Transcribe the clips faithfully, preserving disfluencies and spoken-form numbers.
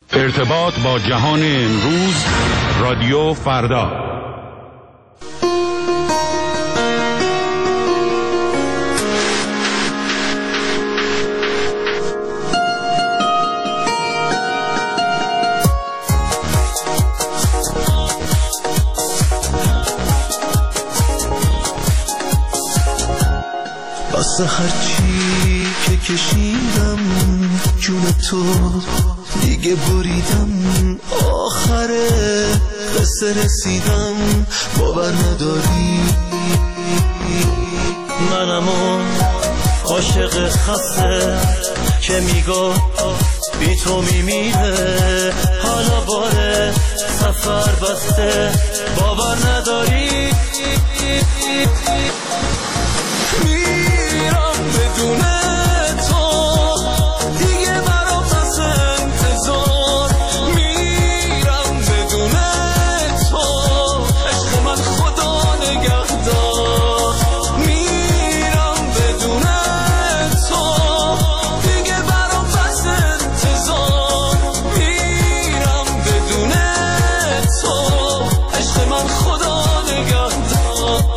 ارتباط با جهان امروز، رادیو فردا. واسه هرچی که کشیدم جون تو دیگه بریدم، آخره قصه رسیدم باور نداری. منم اون عاشق خسته که میگو بی تو میمیره، حالا باره سفر بسته باور نداری. میرم بدون تو دیگه برام پس انتظار، میرم بدون تو عشق من خدا نگهدار. میرم بدون تو دیگه برام پس انتظار، میرم بدون تو عشق من خدا نگهدار.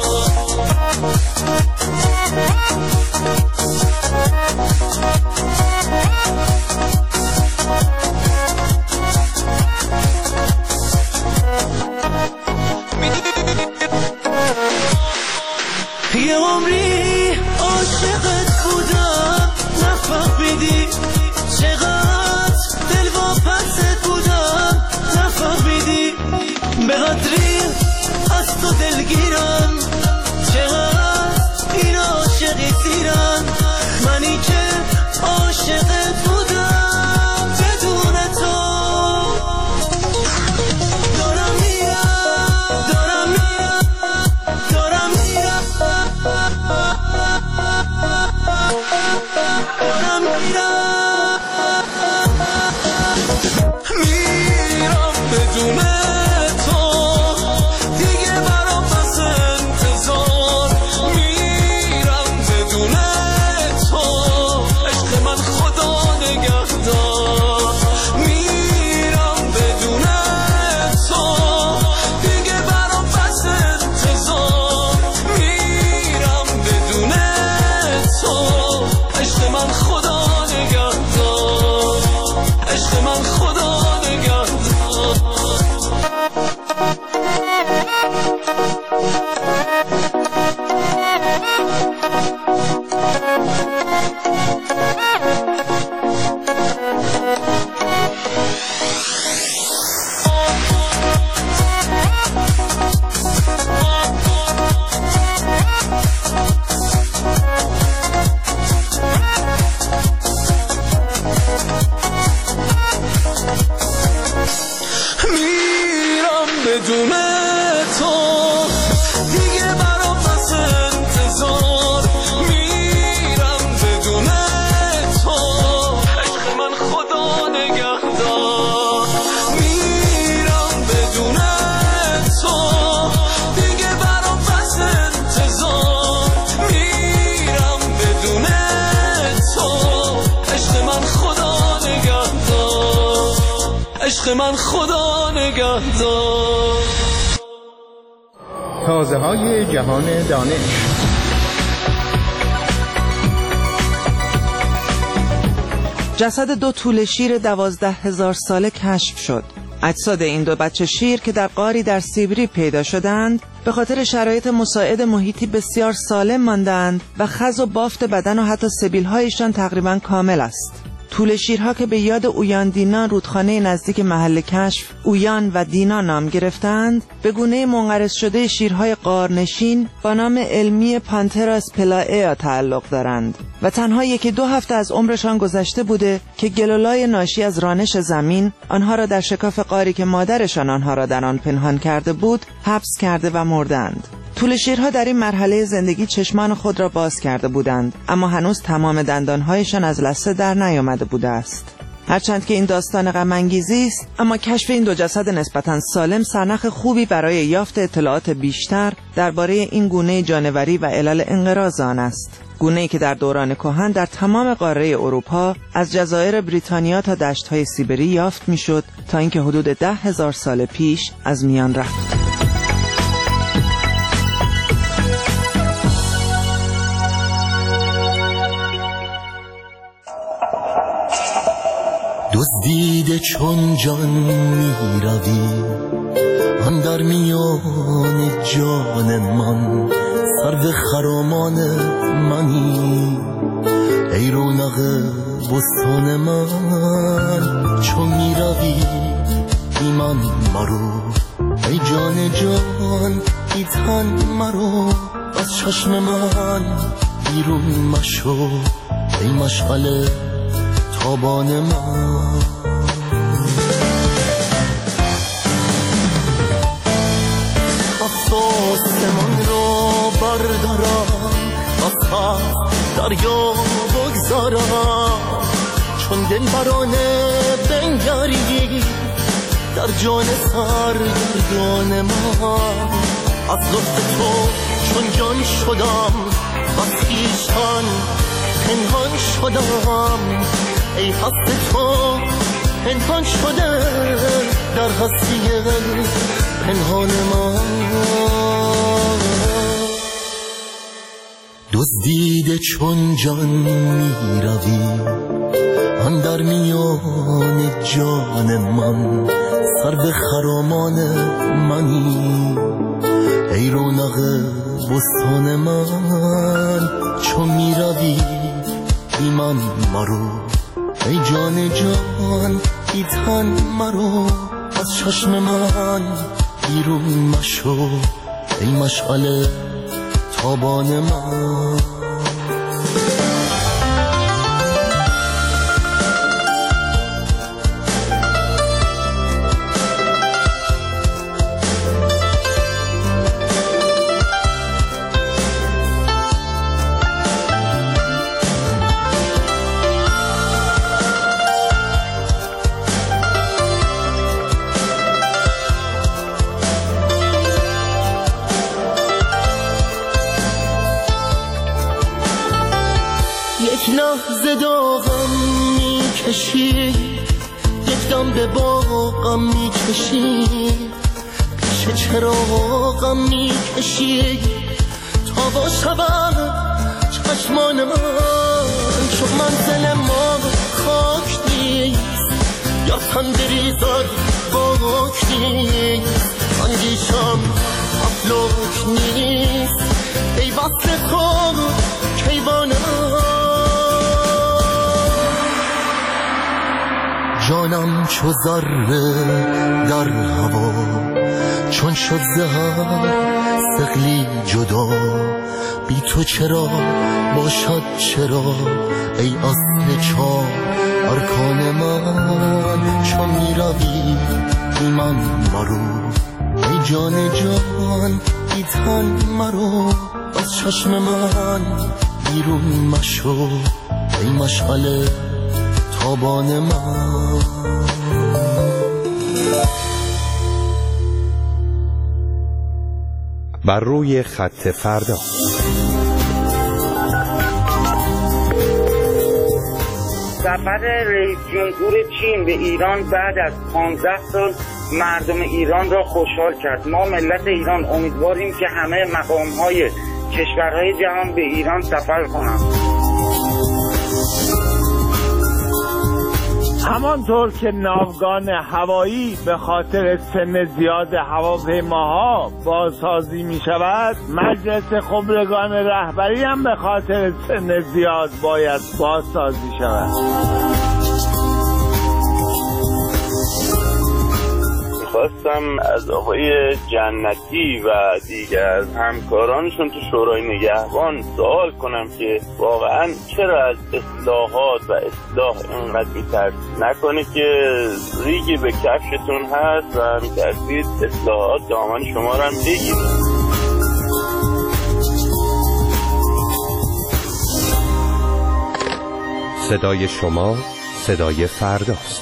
یه عمری عاشقت بودم نفهمیدی، چقدر دل واپست بودم نفهمیدی، به قدری از تو دلگیرم، چقدر این عاشقی سیرم، منی که عاشقت بودم بدون تو. دارم میرم دارم میرم دارم میرم دارم میرم میرم بدون تو دیگه برام پس انتظار، میرم بدون تو عشق من خدا نگهدار. میرم بدون تو دیگه برام پس انتظار، میرم بدون تو عشق من خدا نگهدار، عشق من خدا نگهدار. میرم بدون تو دیگه برام پس انتظار، میرم بدون تو عشق من خدا نگهدار. میرم بدون تو دیگه برام پس انتظار، میرم بدون تو عشق من خدا نگهدار، عشق من خدا نگهدار. تازه های جهان دانش. جسد دو توله شیر دوازده هزار ساله کشف شد. اجساد این دو بچه شیر که در غاری در سیبری پیدا شدند به خاطر شرایط مساعد محیطی بسیار سالم ماندند و خز و بافت بدن و حتی سبیل‌هایشان تقریباً کامل است. توله شیرها که به یاد اویان دینا رودخانه نزدیک محل کشف اویان و دینا نام گرفتند، به گونه منقرض شده شیرهای غارنشین با نام علمی پانترا اسپلایا تعلق دارند و تنها یکی دو هفته از عمرشان گذشته بوده که گلولای ناشی از رانش زمین آنها را در شکاف غاری که مادرشان آنها را در آن پنهان کرده بود حبس کرده و مردند. توله شیرها در این مرحله زندگی چشمان خود را باز کرده بودند، اما هنوز تمام دندانهایشان از لثه در نیامده بوده است. هرچند که این داستان غم انگیزی است، اما کشف این دو جسد نسبتاً سالم سرنخ خوبی برای یافت اطلاعات بیشتر درباره این گونه جانوری و علل انقراض آن است. گونه‌ای که در دوران کهن در تمام قاره اروپا از جزایر بریتانیا تا دشت‌های سیبری یافت می‌شد تا اینکه حدود ده هزار سال پیش از میان رفت. دزدیده چون جان می روی اندر میان جان من، سرو خرامان منی ای رونق بستان من. چون می روی بی من مرو ای جان جان بی تن مرو، از چشم من بیرون مشو ای مشعل تابان من. آسمان را بردارم از هفت دریا بگذارم، چون دل برانه بنگری در جان سرگردان من. از لطف تو چون جان شدم از خویشتن پنهان شدم، ای هست تو پنهان شده در هستی پنهان من. دزدیده چون جان می روی اندر میان جان من، سرو خرامان منی ای رونق بستان من. چون می روی بی من مرو ای جان جان بی تن مرو، از چشم من بیرون مشو ای مشعل تابان من. یک لحظه داغم میکشی، یک دم به باغم میکشی، پیش چراغم میکشی تا با شبم چشمان من. چون منزل ما خاک نیست یا تن بریزد خاک نیست، اندیشم افلاک نیست ای وصل تو کیوان من. جانم چو ذره در هوا چون شد زهر ثقلی جدا، بی تو چرا باشد چرا ای اصل چار ارکان من. چون می روی بی من مرو ای جان جان بی تن مرو، از چشم من بیرون مشو ای مشعل تابان من. بر روی خط فردا. سفر رئیس جمهور چین به ایران بعد از پانزده سال مردم ایران را خوشحال کرد. ما ملت ایران امیدواریم که همه مقام‌های کشورهای جهان به ایران سفر کنند. همانطور که ناوگان هوایی به خاطر سن زیاد هواپیماها بازسازی می شود، مجلس خبرگان رهبری هم به خاطر سن زیاد باید بازسازی شود. خواستم از آقای جنتی و دیگر همکارانشون تو شورای نگهبان سوال کنم که واقعا چرا از اصلاحات و اصلاح اینقدر میترسید؟ نکنه که ریگی به کفشتون هست و میترسید اصلاحات دامن شما رو هم بگیرید. صدای شما صدای فرداست.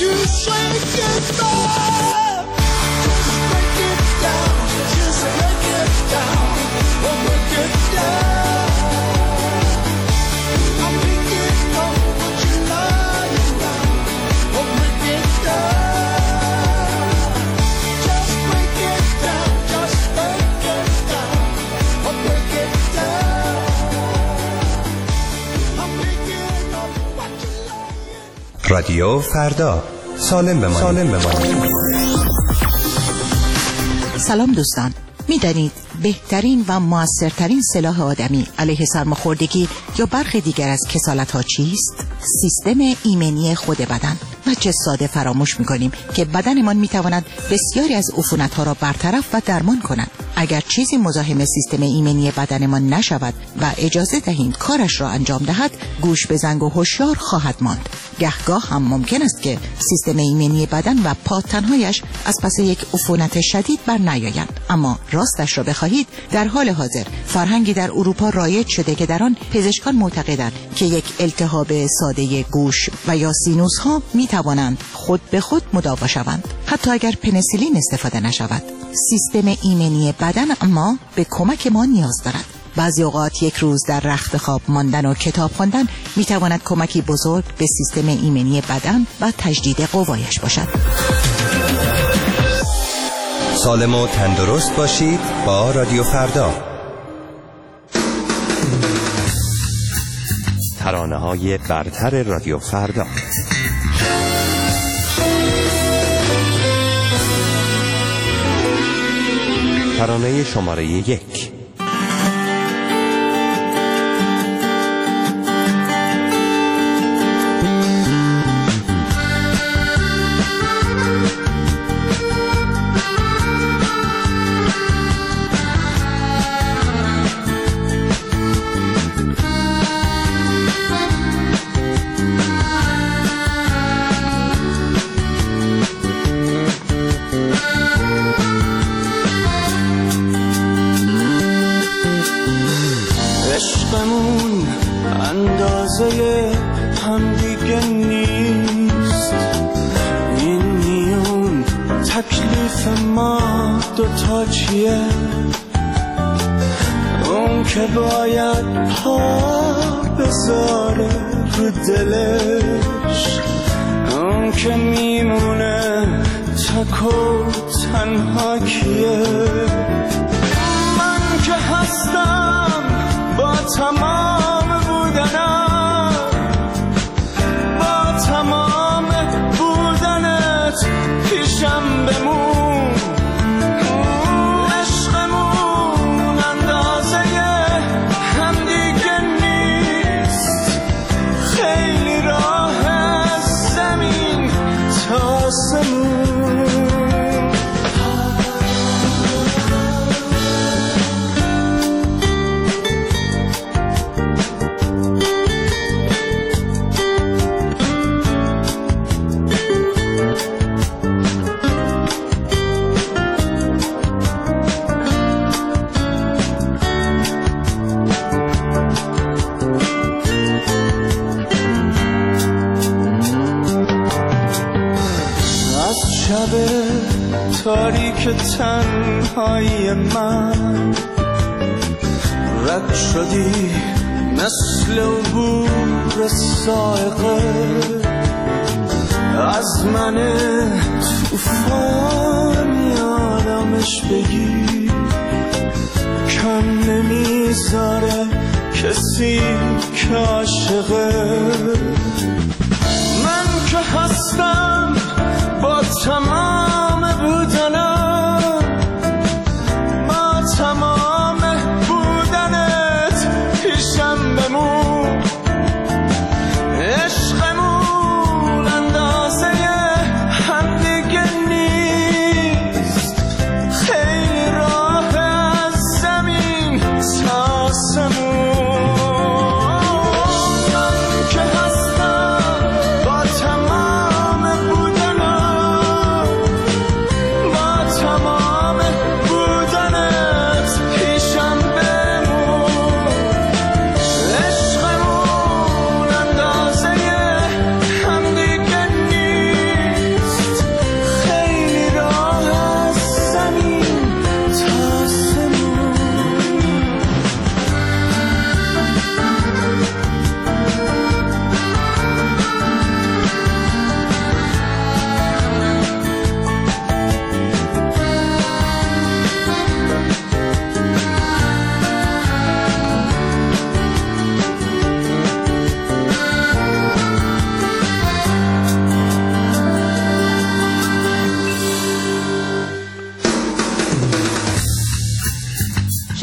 to shake it down. Just break it down, just break it down, oh break it down. I'm picking up what you're lying down, oh break it down. Just break it down, just break it down, oh break it down. I'm picking up what you're lying. رادیو فردا، سالم بمانید. سالم بمانید. سلام دوستان، می‌دانید بهترین و موثرترین سلاح آدمی علیه سرماخوردگی یا برخی دیگر از کسالت‌ها چیست؟ سیستم ایمنی خود بدن. و چه ساده فراموش می‌کنیم که بدنمان می‌تواند بسیاری از عفونت‌ها را برطرف و درمان کند. اگر چیزی مزاحم سیستم ایمنی بدنمان نشود و اجازه دهیم کارش را انجام دهد، گوش به زنگ و هوشیار خواهد ماند. گهگاه هم ممکن است که سیستم ایمنی بدن و پاتن‌هایش از پس یک عفونت شدید بر نیایند. اما راستش را بخواهید، در حال حاضر فرهنگی در اروپا رایج شده که در آن پزشکان معتقدند که یک التهاب ساده گوش و یا سینوس ها می توانند خود به خود مداوا شوند، حتی اگر پنیسیلین استفاده نشود. سیستم ایمنی بدن اما به کمک ما نیاز دارد. بعضی اوقات یک روز در رخت خواب ماندن و کتاب خواندن می تواند کمکی بزرگ به سیستم ایمنی بدن و تجدید قوایش باشد. سالم و تندرست باشید با رادیو فردا. ترانه‌های برتر رادیو فردا. ترانه شماره یک. عشقمون اندازه هم دیگه نیست، این میون تکلیف ما دوتا چیه؟ اون که باید پا بذاره رو دلش، اون که میمونه تک و تنها کیه؟ من که هستم با تمام بودنم، با تمام بودنت پیشم بمون. عشقمون اندازه هم دیگه نیست، خیلی راه از زمین تا آسمون. تاریک تنهایی من رد شدی مثل عبور سائقه از من توفان یادمش بگی، کم نمیذاره کسی که عاشقه. من که هستم با تمام بودنم، با تمام بودنت پیشم بمون. عشقمون اندازه هم دیگه نیست، خیلی راه از زمین تا آسمون. من که هستم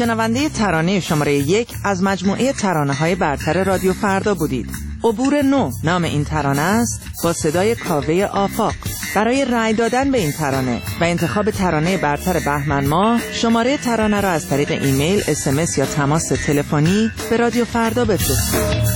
شنونده ترانه شماره یک از مجموعه ترانه های برتر رادیو فردا بودید. عبور نو نام این ترانه است با صدای کاوه آفاق. برای رأی دادن به این ترانه و انتخاب ترانه برتر بهمن ماه شماره ترانه را از طریق ایمیل، اس ام اس یا تماس تلفنی به رادیو فردا بفرستید.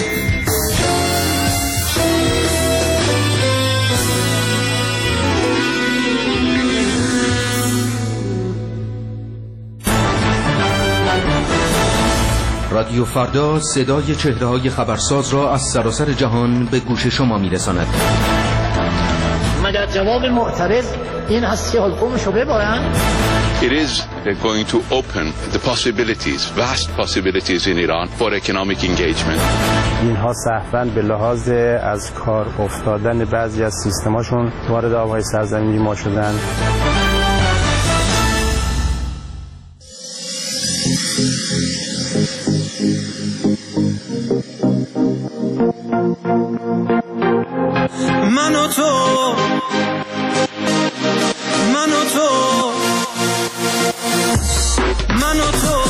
رادیو فردا صدای چهره‌های خبرساز را از سراسر جهان به گوش شما می‌رساند. مگر جواب معترض این هست که حلقومشو ببرن؟ It is going to open the possibilities, vast possibilities in Iran for economic engagement. اینها سهواً به لحاظ از کار افتادن بعضی از سیستماشون وارد آبهای سرزمینی ما شدن. من و تو من و تو من و تو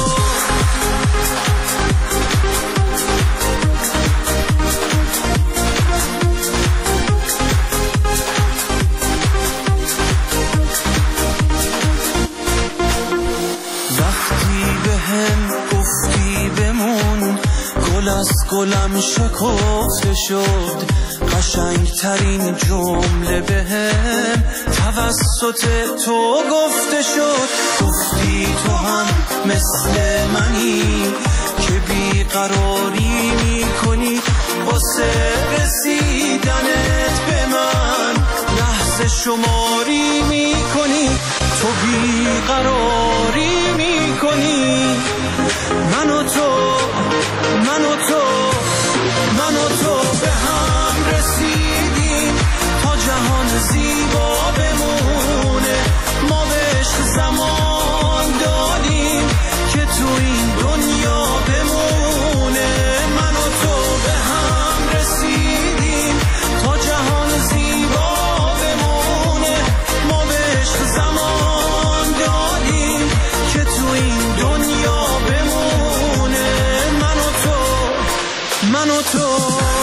وقتی به هم گفتی بمون گل از گلم شکفته شد قشنگ ترین جمله به هم توسط تو گفته شد گفتی تو هم مثل منی که بیقراری میکنی واسه رسیدنت به من لحظه شماری میکنی تو بیقراری میکنی من و تو من و تو من و تو به هم رسیدیم تا جهان زیبا بمونه ما بهش زمان دادیم که تو این دنیا بمونه من و تو به هم رسیدیم تا جهان زیبا بمونه ما بهش زمان دادیم که تو این دنیا بمونه من و تو من و تو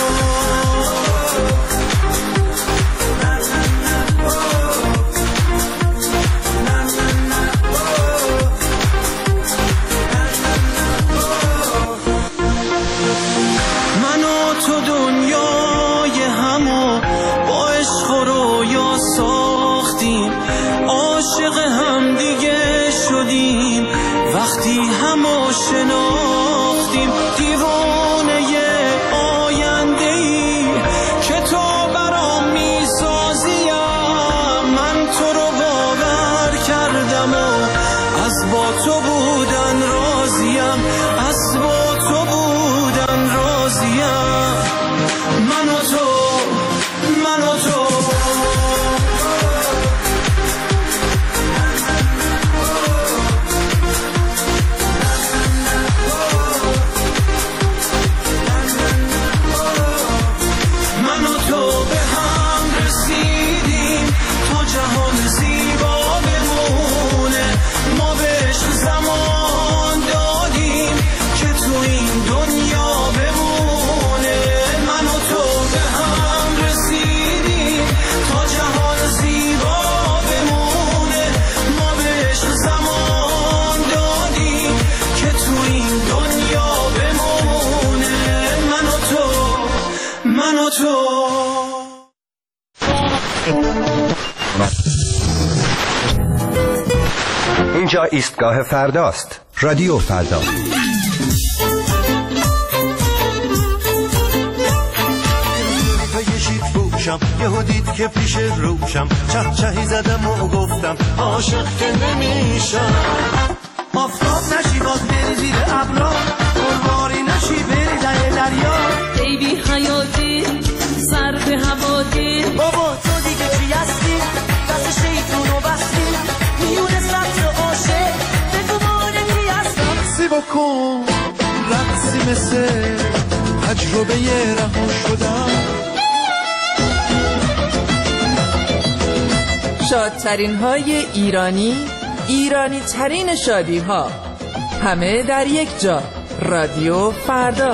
عاشق هم دیگه شدیم وقتی همو شناختیم دیوانه آینده‌ای که تو برام میسازیم من تو رو باور کردم و از با تو بودن راضیم از با تو بودن راضیم من و تو من و تو اینجا ایستگاه فرداست. رادیو فردا. یهو دید که پیش روشم چه چهی زدم و گفتم عاشق که نمیشم آفتاب نشی باز بری زیر ابرا قرباری نشی بری در دریا ای بی حیاتی سر به هواتی بابا تو دیگه چی هستی دست شیطون رو بستی میونه سبز عاشق بگو مانه کی هستم سی بکن رقصی مثل تجربه رها شدم شادترین های ایرانی، ایرانی ترین شادی ها. همه در یک جا. رادیو فردا.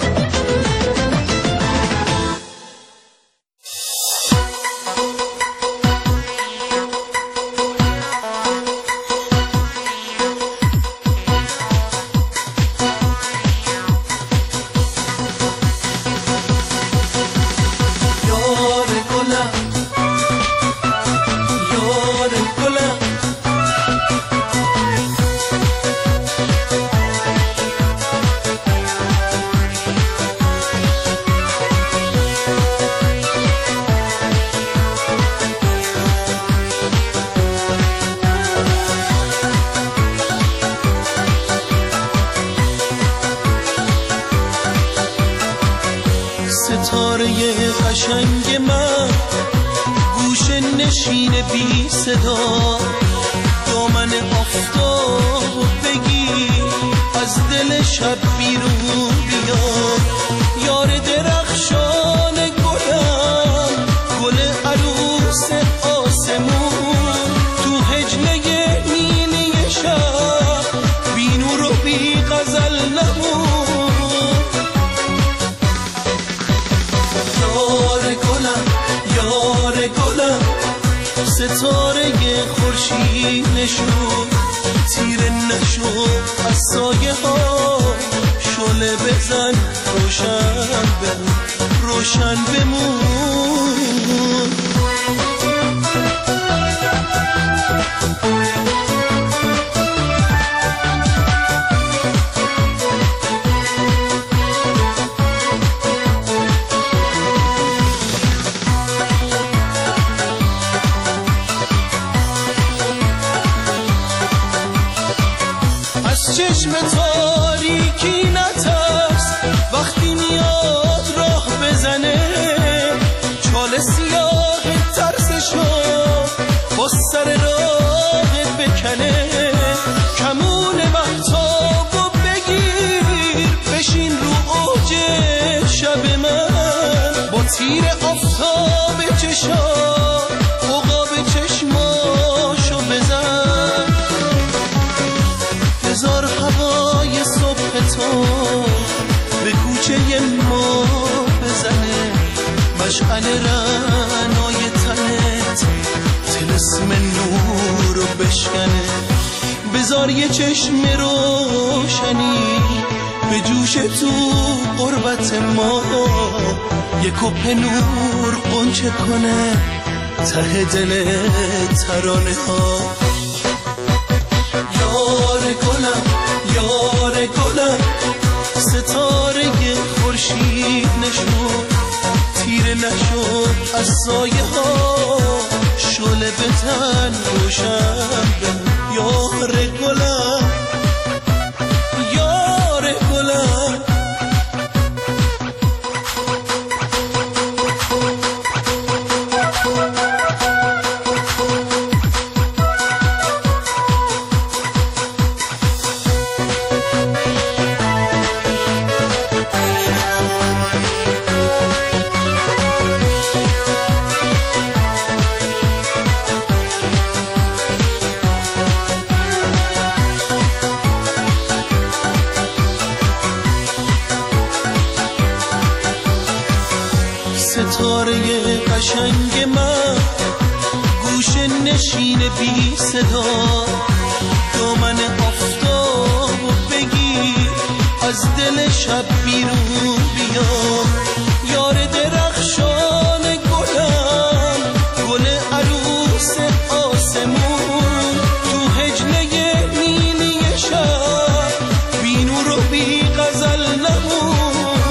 قشنگ من گوشه نشین بی صدا، دامن آفتاب بگیر از دل شب بیرون بیار، یار درخشان گلم گل عروس آسمون، تو هجله نیلی شب بی نور و بی غزل نمون. ستاره خورشید نشون تیره نشو از سایه ها، شعله بزن روشن بمون روشن بمون. چشم تاریکی نترس وقتی میاد راه بزنه، چال سیاه ترسشو با سر راه بکنه، کمون مهتابو بگیر بشین رو اوج شب من، با تیر آفتاب چشا عقاب چشماشو بزن، هزار هوای صبح تو به کوچه ما بزنه، مشعل رعنای تنت طلسم نور رو بشکنه، بذار یه چشم روشنی به جوش تو قربت ما، یه کپ نور قنچه کنه ته دل ترانه ها. یار گلم یار گلم ستاره خورشید نشون تیره نشو از سایه ها، شعله بزن روشن بمون. یار گلم یار گلم ستاره قشنگ من گوشه نشین بی صدا، دامن آفتاب بگیر از دل شب بیرون بیار، یار درخشان گلم گل عروس آسمون، تو هجله نیلی شب بی نور و بی غزل نمون.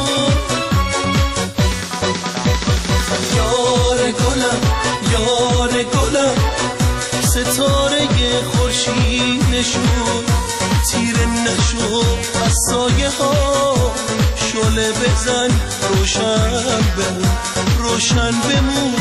یار گلم ستاره خورشید نشون تیره نشو از سایه ها، شعله بزن روشن بمون روشن بمون.